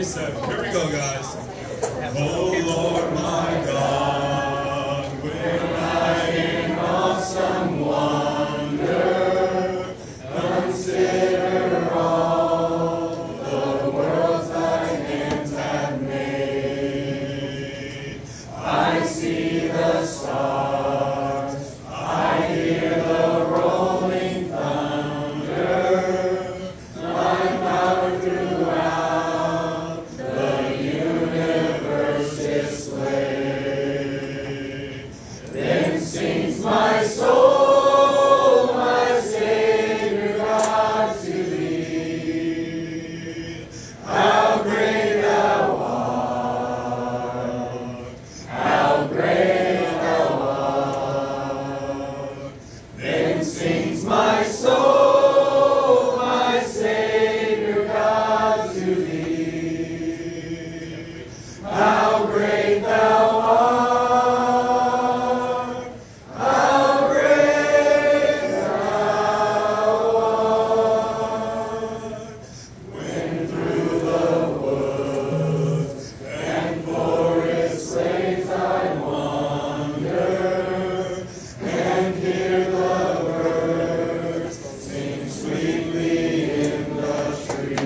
37. Here we go, guys. Oh Lord my God, when I in awesome wonder consider all the worlds thy hands have made, I see the stars, I hear the rolling thunder, thy power throughout the universe displayed. Then sings my soul, my Savior God, to thee. How great thou art, how great thou art. Then sings my soul, my Savior God, to thee. How great thou art, how great thou art. When through the woods and forest ways I wander, and hear the birds sing sweetly in the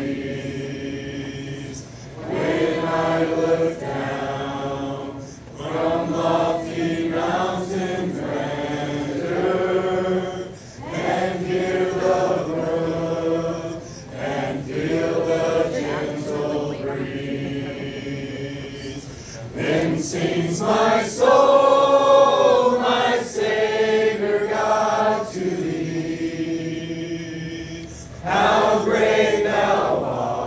trees. When I look down from lofty mountain grandeur, and hear the brook, and feel the gentle breeze, then sings my soul, my Savior God, to thee. How great thou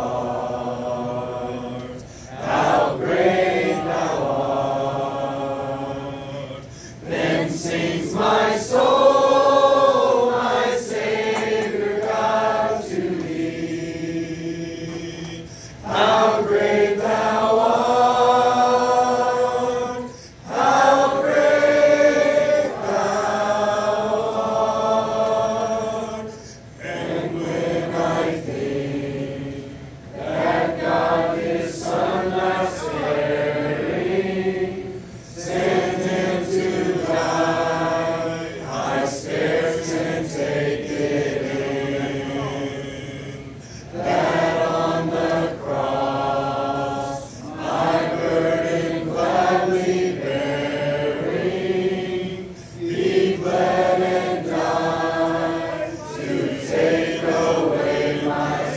art, how great thou art. Then sings my soul, my Savior God, to thee. How great thou art, how great thou art. And when I think that God his Son last sparing sent him to die, I scarce can take it in, that on the cross my burden gladly bearing, he bled and died to take away my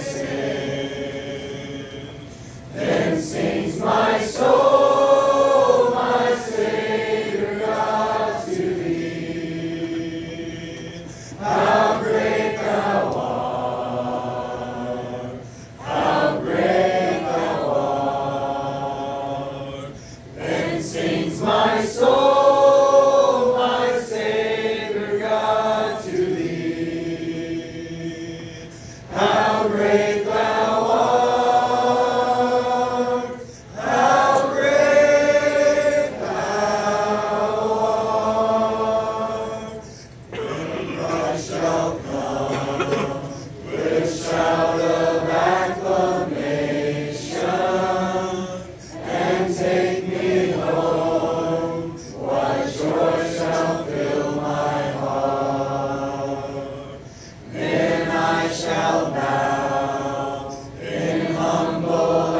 sin. Then sings my soul, my Savior God, to thee. How great thou art, how great thou art. Then sings my soul, my Savior God, to thee. How great thou art, how great thou art. When Christ shall come with shout of acclamation and take me home, what joy shall fill my heart. Then I shall bow in humble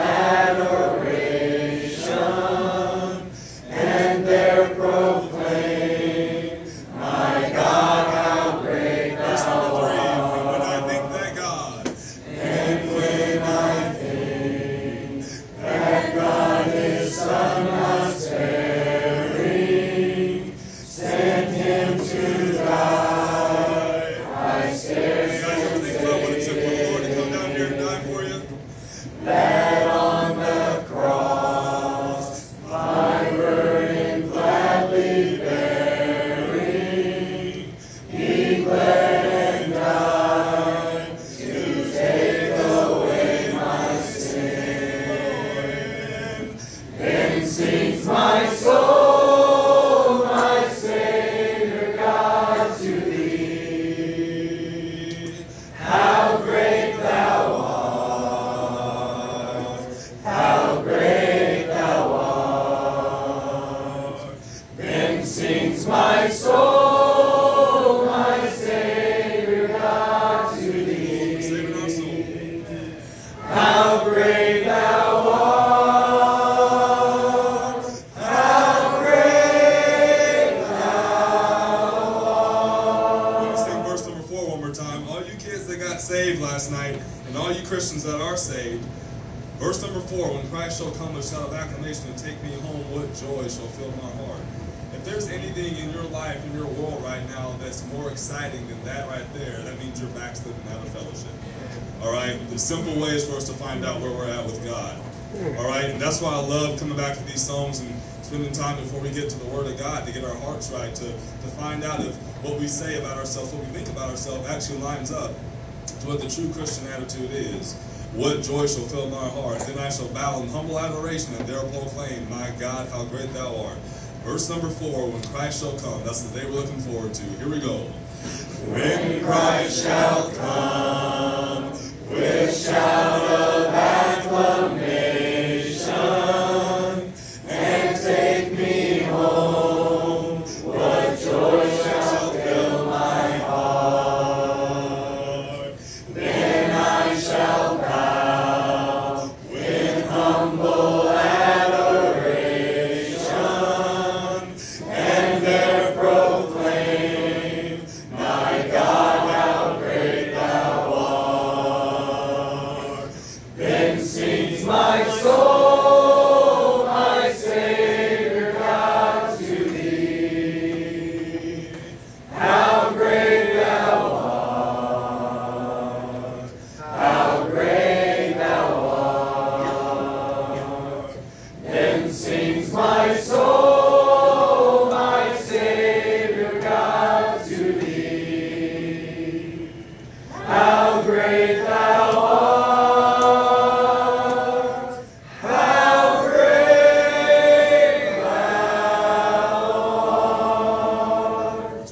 adoration, and there proclaim, my God, how great thou art. When I think that God, and when I think that God his Son was sparing, sent him to die, I scarce can take it Lord to come down here and die for you. That on the cross my burden gladly bearing, he bled and died to take away my sin. Then sings my soul, my Savior God, to thee. How great thou art, how Verse number 4, when Christ shall come with shout of acclamation and take me home, what joy shall fill my heart. If there's anything in your life, in your world right now that's more exciting than that right there, that means you're backsliding out of fellowship. All right? The simple way is for us to find out where we're at with God. All right? And that's why I love coming back to these Psalms and spending time before we get to the Word of God to get our hearts right, to find out if what we say about ourselves, what we think about ourselves actually lines up to what the true Christian attitude is. What joy shall fill my heart. Then I shall bow in humble adoration and there proclaim, my God, how great thou art. Verse number 4, when Christ shall come. That's the day we're looking forward to. Here we go. When Christ shall come with shout of acclamation and take me home, what joy shall fill my heart. Then I shall bow with humble adoration and there proclaim, my God, how great thou art. Then sings my soul, my Savior God, to thee. How great thou art. How great thou art. Then sings my soul, my Savior God, to thee. How great thou